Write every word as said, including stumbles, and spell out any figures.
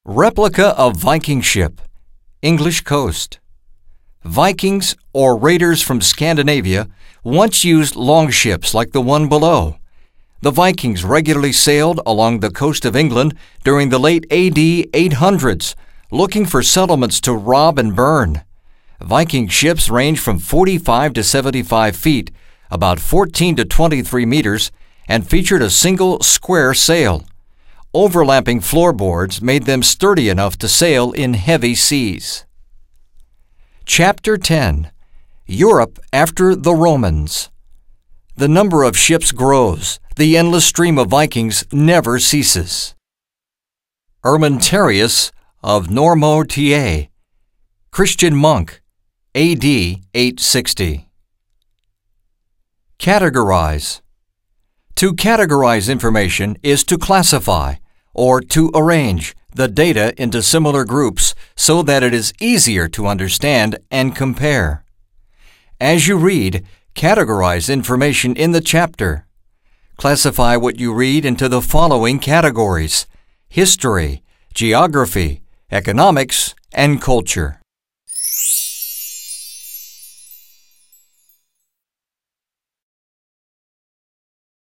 Replica of Viking ship, English coast. Vikings, or raiders from Scandinavia, once used longships like the one below. The Vikings regularly sailed along the coast of England during the late A D eight hundreds, looking for settlements to rob and burn. Viking ships ranged from forty-five to seventy-five feet, about fourteen to twenty-three meters, and featured a single square sail. Overlapping floorboards made them sturdy enough to sail in heavy seas. Chapter ten. Europe after the Romans. The number of ships grows. The endless stream of Vikings never ceases. Ermentarius of Noirmoutier, Christian monk, A D eight sixty. Categorize. To categorize information is to classify, or to arrange, the data into similar groups so that it is easier to understand and compare. As you read, categorize information in the chapter. Classify what you read into the following categories: history, geography, economics, and culture.